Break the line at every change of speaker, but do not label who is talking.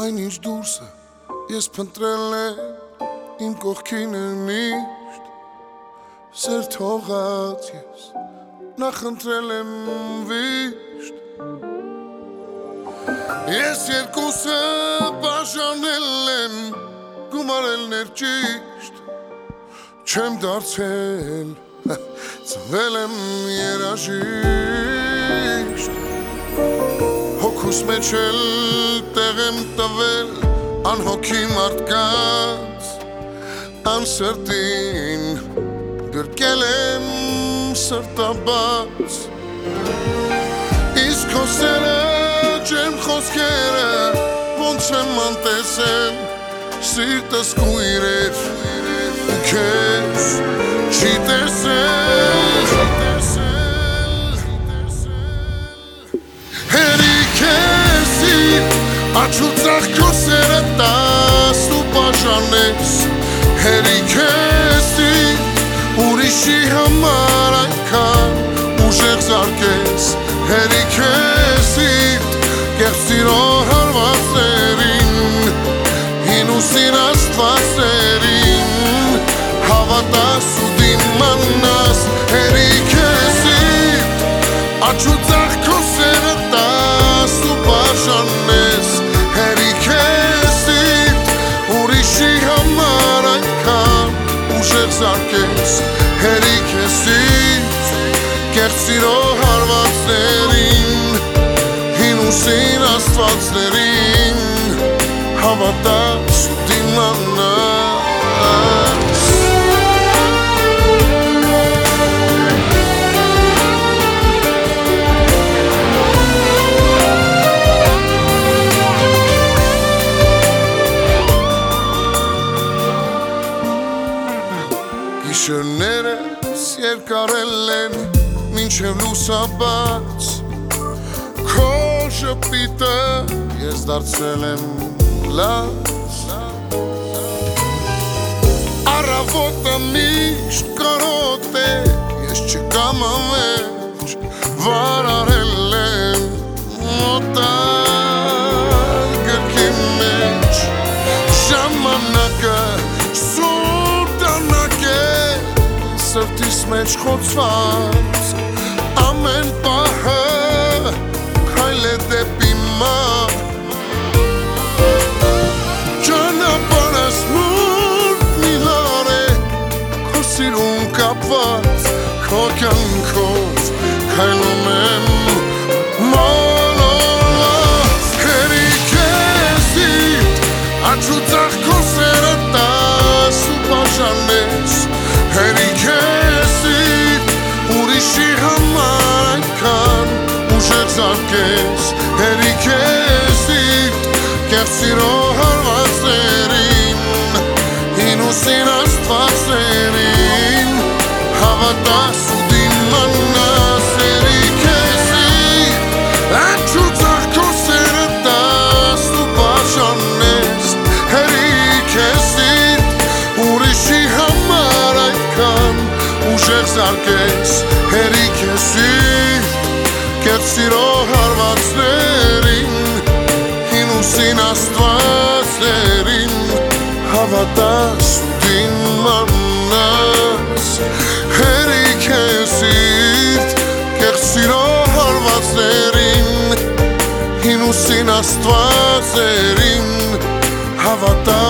Այնինչ դուրսը ես փնտրել եմ իմ կողքին է միշտ Սեր թողած ես նախընտրել եմ վիշտ Ես երկուսը բաժանել եմ գումարել ներճիշտ Չեմ դարձել ծնվել եմ երաժիշտ Հոգուս մեջ էլ տեղ եմ տվել անհոգի մարդկանց Անսրտին գրկել եմ սրտաբաց Իսկ քո սերը ջերմ խոսքերը ոնց եմ անտեսել Սիրտս կույր էր ու քեզ չի տեսել Աչուծախ քո սերը տաս ու բաժանես Հերիք եսի ուրիշի համար այնքան ուժեղ զարկես Հերիք եսի կեղծիրո հարվածերին Հին ու սին աստվածերին Հավատաս ու դիմանաս Հերիք եսի Աչուծախ քո սերը տաս ու բաժանես Հերիք եսիտ ուրիշի համար այնքան ուժեղ զարկես Հերիք եսիտ կեղծիրո հարվածերին Հին ու սին աստվածերին Հավատաս ու դիմանաս Գիշերներս երկարել են մինչև լուսաբաց Քո շպիտը ես դարձել եմ լաց Առավոտը միշտ կարոտ է ես չկամ ամեջ Վարարել եմ մոտալ գրքի մեջ Ժամանակը Սրտիս մեջ խոցված ամեն պահը քայլ է դեպի մահ Ճանապարհս մութ միլար է քո սիրուն կապված քո կյանքով քայլում եմ մոլորված Հերիք եսիտ աչուծախ քո սերը տաս ու բաժանես Հերիք եսիտ ուրիշի համար այնքան ուժեղ զարկես Հերիք եսիտ կեղծիրո հարվածերին Հին ու սին աստվածերին Հավատաս ու դիմանաս Հերիք եսիտ աչուծախ քո սերը տաս ու բաժանես Հերիք եսիտ ուրիշի համար ուժեղ զարկես Հերիք եսիտ կեղծիրո հարվածերին Հին ու սին աստվածերին Հավատաս ու դիմանաս Հերիք եսիտ կեղծիրո հարվածերին Հին ու սին աստվածերին Հավատաս